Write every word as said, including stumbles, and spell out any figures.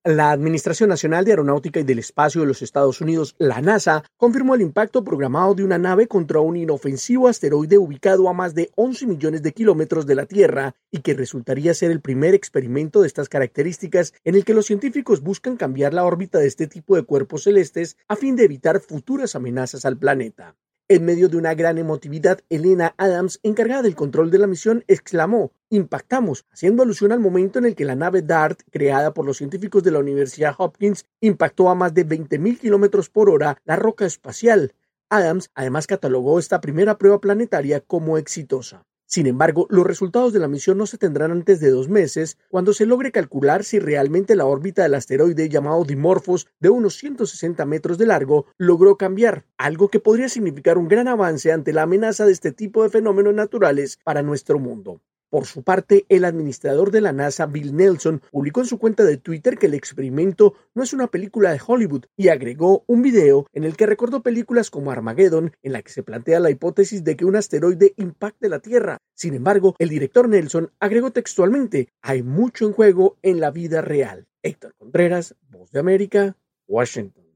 La Administración Nacional de Aeronáutica y del Espacio de los Estados Unidos, la NASA, confirmó el impacto programado de una nave contra un inofensivo asteroide ubicado a más de once millones de kilómetros de la Tierra y que resultaría ser el primer experimento de estas características en el que los científicos buscan cambiar la órbita de este tipo de cuerpos celestes a fin de evitar futuras amenazas al planeta. En medio de una gran emotividad, Elena Adams, encargada del control de la misión, exclamó: "Impactamos", haciendo alusión al momento en el que la nave DART, creada por los científicos de la Universidad Hopkins, impactó a más de veinte mil kilómetros por hora la roca espacial. Adams además catalogó esta primera prueba planetaria como exitosa. Sin embargo, los resultados de la misión no se tendrán antes de dos meses, cuando se logre calcular si realmente la órbita del asteroide llamado Dimorphos, de unos ciento sesenta metros de largo, logró cambiar, algo que podría significar un gran avance ante la amenaza de este tipo de fenómenos naturales para nuestro mundo. Por su parte, el administrador de la NASA, Bill Nelson, publicó en su cuenta de Twitter que el experimento no es una película de Hollywood y agregó un video en el que recordó películas como Armageddon, en la que se plantea la hipótesis de que un asteroide impacte la Tierra. Sin embargo, el director Nelson agregó textualmente: "Hay mucho en juego en la vida real". Héctor Contreras, Voz de América, Washington.